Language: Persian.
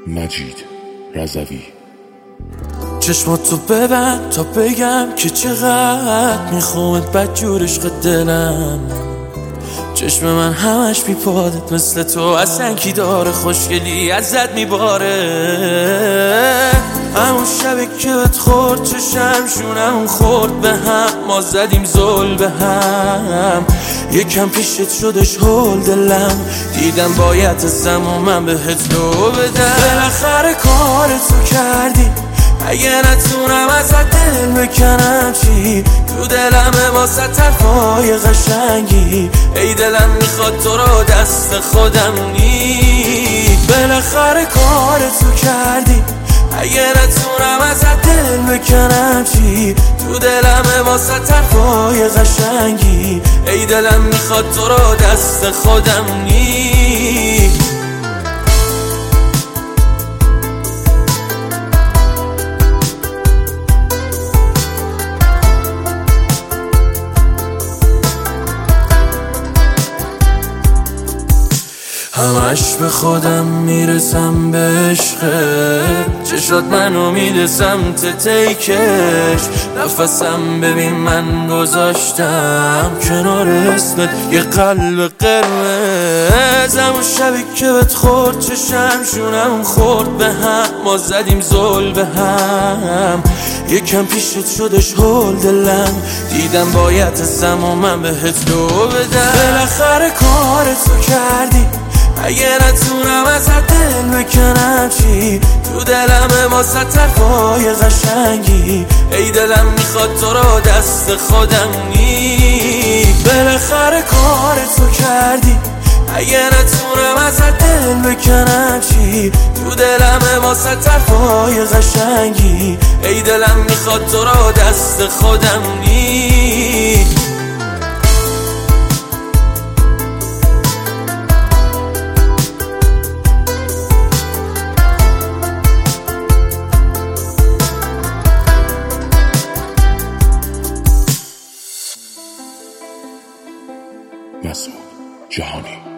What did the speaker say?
مجید رضوی. چشماتو ببند تا بگم که چقدر میخوامت بدجور عشق دلم. چشم من همش بیپادت مثل تو اصلا کی داره، خوشگلی ازت میباره. همون شبی که بهت خورد چشم شونمون خورد به هم، ما زدیم زل به هم. یکم پیشت شدش هول دلم، دیدم باید ازم و من بهت لو بدم. بالاخره کارتو کردی، اگه نتونم ازت دل بکنم چی؟ تو دلمه واسه طرفای قشنگی، ای دلم میخواد تو رو دست خودم نی. بالاخره کارتو کردی، اگه نتونم ازت دل بکنم چی؟ تو دلمه واسه طرفای قشنگی، ای دلم میخواد تو رو دست خودم نی. همش به خودم میرسم به عشقت، چشات منو میده سمت تیکش. نفسم ببین من گذاشتم کنار اسمت یه قلب قرمز. همون شبی که بهت خورد چشم شونم خورد به هم، ما زدیم زل به هم. یکم پیشت شدش هول دلم، دیدم باید ازم و من بهت لو بدم. بالاخره کارتو کردی، اگه نتونم ازت دل بکنم چی؟ تو دلمه واسه طرفای قشنگی، ای دلم میخواد تو رو دست خودم نی. بالاخره کارتو کردی، اگه نتونم ازت دل بکنم چی؟ تو دلمه واسه طرفای قشنگی، ای دلم میخواد تو رو دست خودم نی. مسعود جهانی.